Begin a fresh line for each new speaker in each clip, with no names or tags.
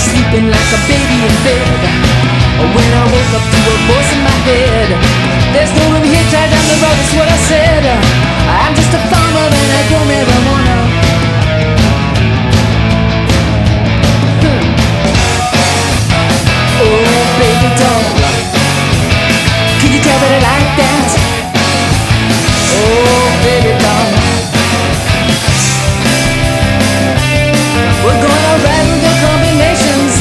sleeping like a baby in bed. When I woke up to a voice in my head, there's no room here, try down the road, that's what I said. I'm just a farmer and I grow marijuana. Oh baby doll, can you tell that I like that? Oh baby doll, we're gonna rattle the combinations.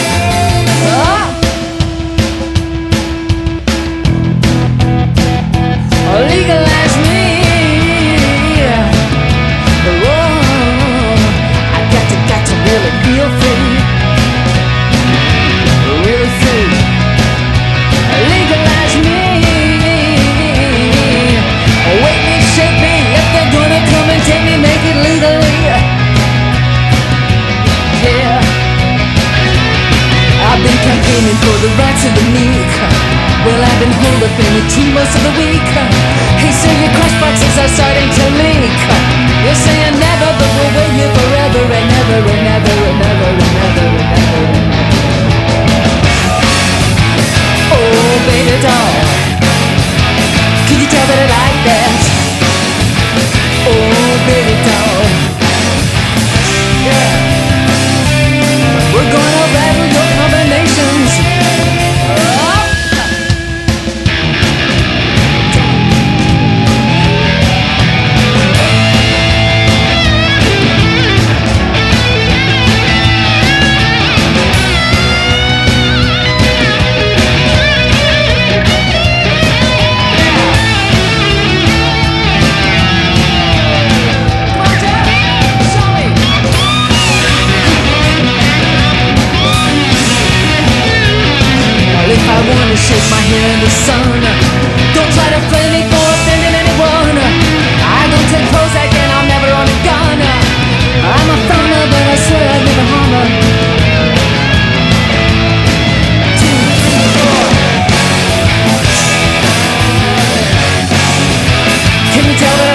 Legalize me. Oh, I got to really feel free. Really free. Legalize me. Wake me, shake me. If they're gonna come and take me, make it legally. Yeah. I've been campaigning for the rights of the meek. Well, I've been holed up in the tea most of the week. Hey, so your crush boxes are starting to leak. You're saying never, but we'll wait here forever and never and never and never and never and never and never. Oh, baby doll, can you tell that I like that? Oh, baby doll, yeah. We're gonna rattle your combinations. I wanna shake my hair in the sun. Don't try to flame me for offending anyone. I don't take Prozac and I'm never on a gun. I'm a farmer, but I swear I'd never harm her. 2, 3, 4. Can you tell that